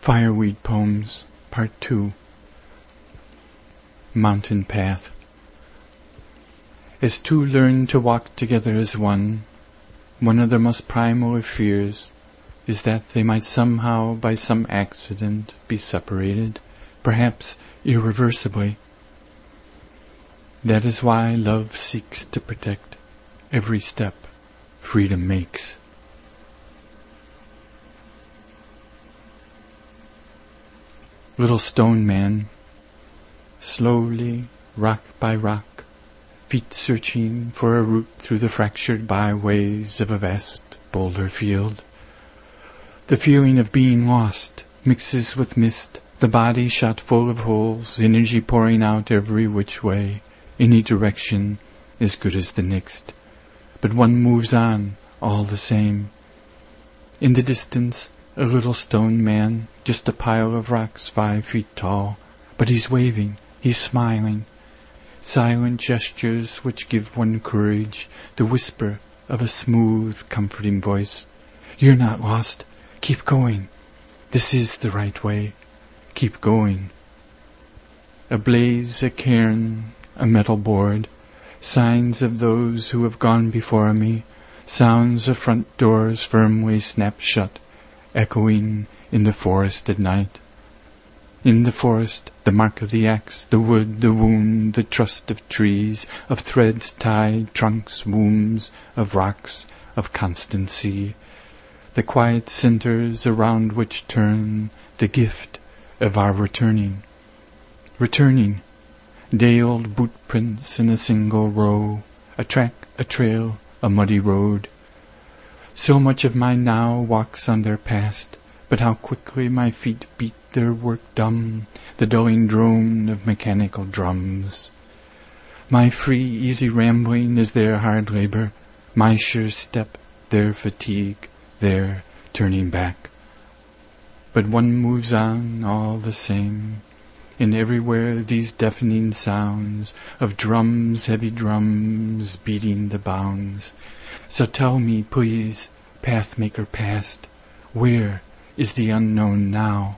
Fireweed Poems, Part 2. Mountain Path. As two learn to walk together as one of their most primal of fears is that they might somehow, by some accident, be separated, perhaps irreversibly. That is why love seeks to protect every step freedom makes. Little stone man, slowly, rock by rock, feet searching for a route through the fractured byways of a vast boulder field. The feeling of being lost mixes with mist, the body shot full of holes, energy pouring out every which way, any direction as good as the next. But one moves on all the same. In the distance, a little stone man, just a pile of rocks 5 feet tall, but he's waving, he's smiling. Silent gestures which give one courage, the whisper of a smooth, comforting voice. You're not lost. Keep going. This is the right way. Keep going. A blaze, a cairn, a metal board, signs of those who have gone before me, sounds of front doors firmly snapped shut, echoing in the forest at night. In the forest, the mark of the axe, the wood, the wound, the trust of trees, of threads tied, trunks, wombs, of rocks, of constancy. The quiet centers around which turn the gift of our returning. Returning, day-old boot prints in a single row, a track, a trail, a muddy road. So much of my now walks on their past, but how quickly my feet beat their work dumb, the dulling drone of mechanical drums. My free, easy rambling is their hard labor, my sure step, their fatigue, their turning back. But one moves on all the same, and everywhere these deafening sounds of drums, heavy drums, beating the bounds. So tell me, please, Pathmaker past, where is the unknown now?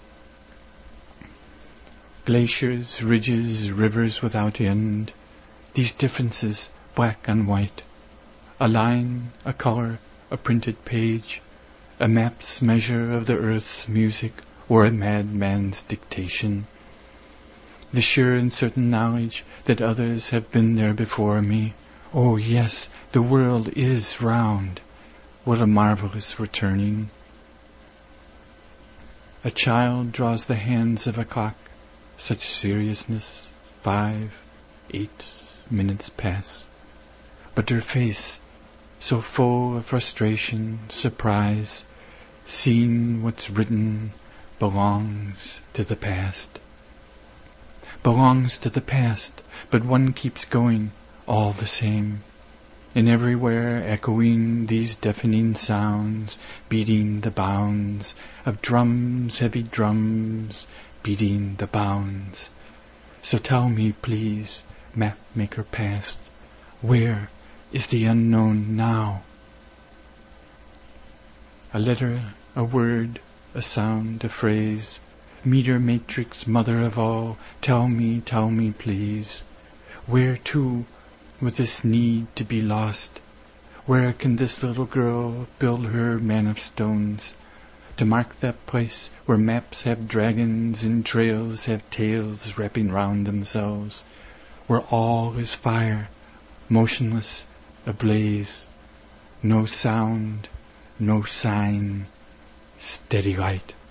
Glaciers, ridges, rivers without end, these differences, black on white. A line, a color, a printed page, a map's measure of the earth's music, or a madman's dictation. The sure and certain knowledge that others have been there before me. Oh yes, the world is round. What a marvelous returning. A child draws the hands of a clock. Such seriousness. 5, 8 minutes pass. But her face, so full of frustration, surprise, seeing what's written, belongs to the past. Belongs to the past, but one keeps going all the same. And everywhere echoing these deafening sounds, beating the bounds of drums, heavy drums, beating the bounds. So tell me, please, Mapmaker past, where is the unknown now? A letter, a word, a sound, a phrase, meter matrix, mother of all, tell me, please, where to with this need to be lost? Where can this little girl build her man of stones, to mark that place where maps have dragons and trails have tails wrapping round themselves, where all is fire, motionless, ablaze, no sound, no sign, steady light?